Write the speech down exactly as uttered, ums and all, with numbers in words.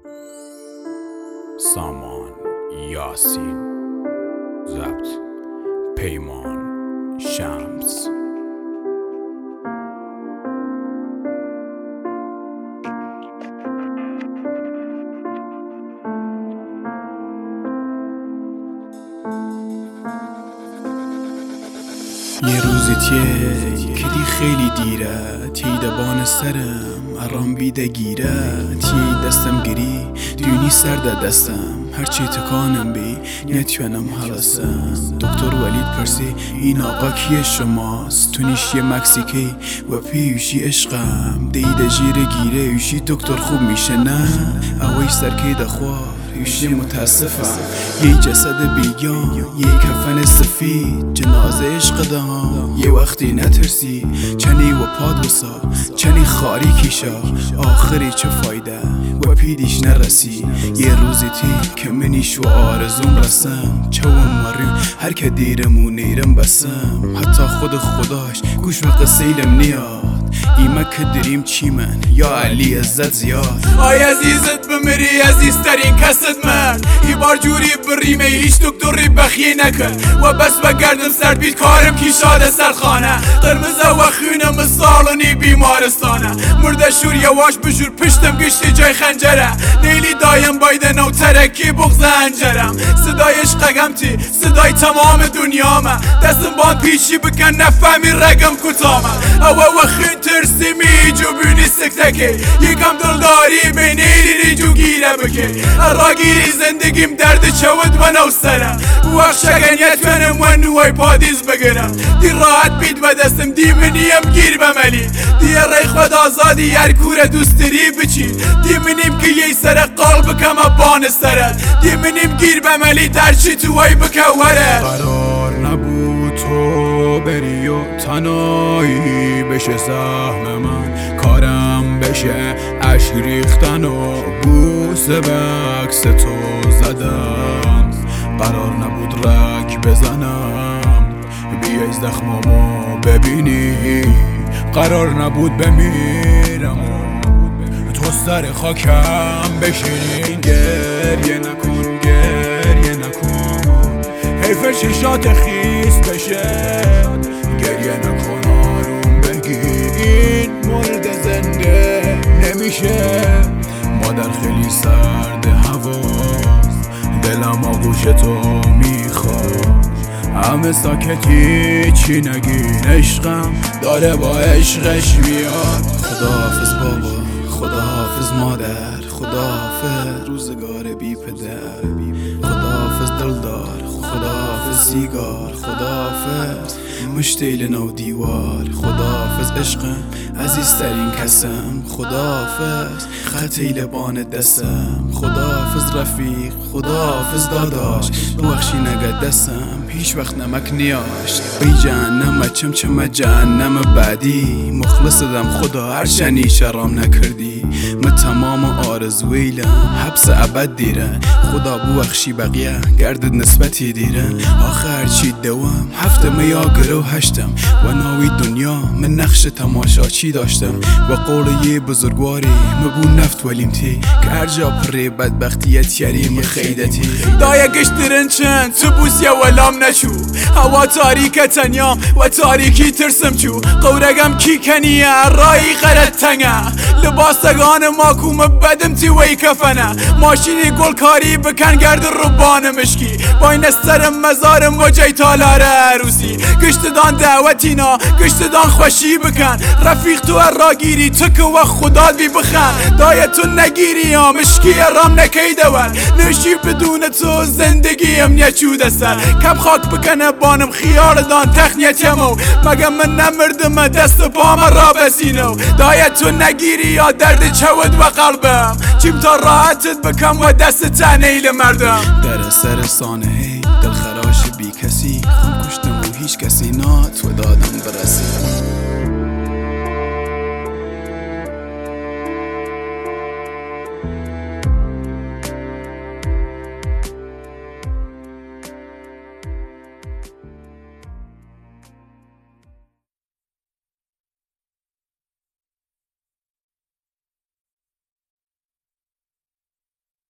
سامان یاسین، ضبط پیمان شمس. یه روزی تیه کدی خیلی دیره، تی دبان سرم ارام بیده گیره، تی دستم گری دونی سر ده دستم، هرچی تکانم بی نتونم حلسم. دکتر ولید پرسی این آقا کیه شماست؟ تونیش یه مکسیکی و پیوشی عشقم، دیده جیره گیره یوشی دکتر خوب میشه نه؟ اویش سرکی دخوار یوشی متاسفم، یه جسد بیگان یه کفن سفید، جنازه عشق دام یه وقتی نترسی، چنی و پاد وسا چنی خاری کیشا، آخری چه فایده و پیدیش نرسی. یه روزی تی که منیش و آرزوم رسم، چون مریم هر که دیرم و نیرم بسم، حتی خود خداش گوش و قصیلم نیاد، ایمه که دریم چی من یا علی عزت زیاد. آی عزیزت بمیری عزیزترین کست من، ای بار جوری بریمه هیچ دکتری بخیه نکن و بس بگردم سر بیت کارم کی شاده سرخانه، قرمزه و خونم سالنی بیمارستانه، مرده شور یواش بجور پشتم گشتی جای خنجره، نیلی دایم بایدن و ترکی بغز انجرم، صدای عشقم تی صدای تمام دنیامه، دستم بان پیشی بکن نفهمی رگم کتامه، او و خون ترسی می جو بینی سکتکی، یکم دلداری بینی ری جو گیره بکی، را گیری زندگیم درد چود و نو سرم، وقت شگنیت کنم و نوای پادیز بگرم، دی راحت بید و دستم دی منیم گیر بملی، دی ری خود آزادی هر کور دوستری بچی، دی منیم که یه سر قلب کم بان سرت، دی منیم گیر بملی درچی توی بکوره. قرار نبود تو بری و تنهایی بشه سهم من، کارم بشه عشق ریختن و بوسه به عکس تو زدن، قرار نبود رک بزنم بیای زخمامو ببینی، قرار نبود بمیرم و تو سر خاکم بشینی. گریه نکن گریه نکن حیف چشات خیس بشه، گریه نکن آروم بگیر این مرد زنده نمیشه، مادر خیلی سرد هواست دلم آغوش تو میخواد، همه ساکتی چی نگین عشقم داره با عشقش میاد. خداحافظ بابا، خداحافظ مادر، خداحافظ روزگار بی پدر، خداحافظ دلدار، خداحافظ سیگار، خداحافظ مشتیل نو دیوار، خداحافظ عشقم عزیزترین کسم، خداحافظ خطی لبان دستم، خداحافظ رفیق، خداحافظ داداش، بخشی نگه دستم هیچ وقت نمک نیاشت، بی جهنم چم چم جهنم بعدی، مخلص دم خدا هر شنی شرام نکردی، من تمام آرزویلم حبس ابد دیره، خدا بخشی بقیه گردد نسبتی دیره، آخر چی دوام هفته میا گرو هشتم و ناوی دنیا من نقش تماشاچی داشتم، و قول یه بزرگواری مبو نفت ولیم تی که هر جا پره بدبختیت یریم خیدتی، دایه گشترن چند تو بوس یا ولام نشو، هوا تاریک تنیام و تاریکی ترسم چو، قورگم کی کنیه رایی غرد تنگه، لباسگان ماکوم بدم تی وی کفنه، ماشینی گل کاری بکن گرد ربان مشکی، باین استرم مزارم و جای تالار عروسی، گشت دان دعوتینا گشت دان خوشی بکن، رفیق تو را گیری تو که و خدا بی بخن، دایه تو نگیری یا مشکی رام نکی دور، نشی بدون تو زندگی ام نچوده سر، کم خاک بکنه بانم خیال دان تخنیتیمو، مگه من نمردم دست پام را بسینو، دایه تو نگیری یا درد چود و قلبم، چیم تا راحتت بکم و دست تنیل مردم. در سر سانه دل خراش بی کسی، خون کشتم و هیچ کسی نات و دادم برسی.